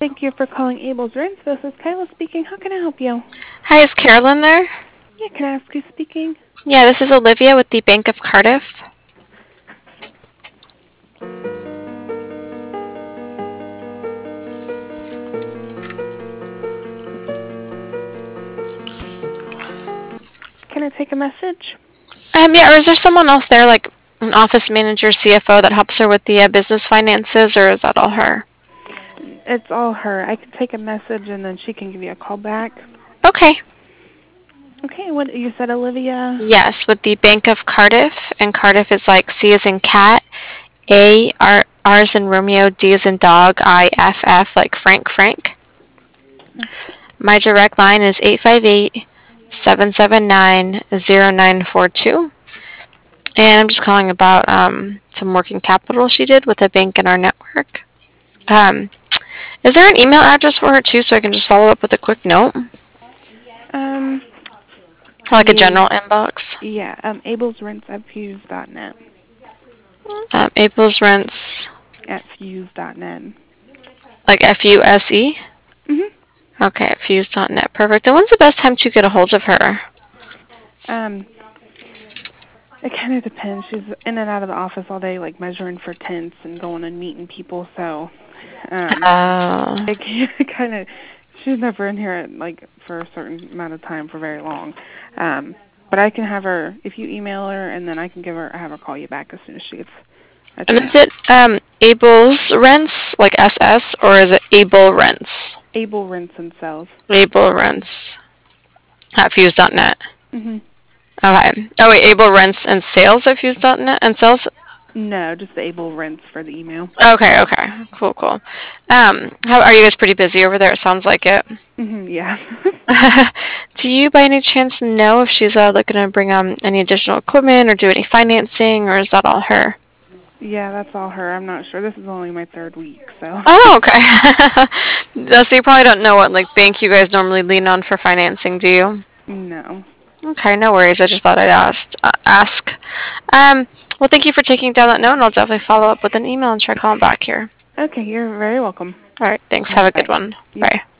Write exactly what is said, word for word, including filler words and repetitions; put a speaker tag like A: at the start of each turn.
A: Thank you for calling Abel's Rents. This is Kyla speaking. How can I help you?
B: Hi, is Carolyn there?
A: Yeah, can I ask who's speaking?
B: Yeah, this is Olivia with the Bank of Cardiff.
A: Can I take a message?
B: Um, yeah, or is there someone else there, like an office manager, C F O, that helps her with the uh, business finances, or is that all her?
A: It's all her. I can take a message and then she can give you a call back.
B: Okay.
A: Okay, what you said, Olivia?
B: Yes, with the Bank of Cardiff, and Cardiff is like C as in cat, A, R, R as in Romeo, D as in dog, I, F, F, like Frank, Frank. My direct line is eight five eight, seven seven nine, zero nine four two. And I'm just calling about um, some working capital she did with a bank in our network. Um, is there an email address for her too, so I can just follow up with a quick note,
A: Um,
B: like a
A: yeah,
B: general inbox?
A: yeah, um, Abel's Rents at fuse dot net.
B: Um, April's rents,
A: At fuse dot net.
B: like F U S E.
A: Mhm.
B: Okay, at fuse dot net. Perfect. And when's the best time to get a hold of her?
A: Um, it kind of depends. She's in and out of the office all day, like measuring for tents and going and meeting people. So, um,
B: Uh,
A: it kind of she's never in here like for a certain amount of time for very long. Um, but I can have her if you email her, and then I can give her have her call you back as soon as she gets a
B: and is
A: chance.
B: it um, Abel's rents, like S S, or is it Able rents?
A: Able Rents and Sells.
B: Able rents at fuse dot net.
A: Mhm.
B: Okay. Oh wait, Able rents and sales at fuse dot net and sales.
A: No, just the Able Rents for the email.
B: Okay, okay, cool, cool. Um, how are you guys? Pretty busy over there. It sounds like it.
A: Mhm. Yeah.
B: Do you, by any chance, know if she's uh, looking to bring um any additional equipment or do any financing, or is that all her?
A: Yeah, that's all her. I'm not sure. This is only my third week, so.
B: Oh, okay. Uh, so you probably don't know what like bank you guys normally lean on for financing, do you?
A: No.
B: Okay, no worries. I just thought I'd ask. Uh, ask. Um, well, thank you for taking down that note, and I'll definitely follow up with an email and try calling back here.
A: Okay, you're very welcome.
B: All right, thanks.
A: All
B: Have a
A: right,
B: good
A: bye.
B: one.
A: You
B: Bye.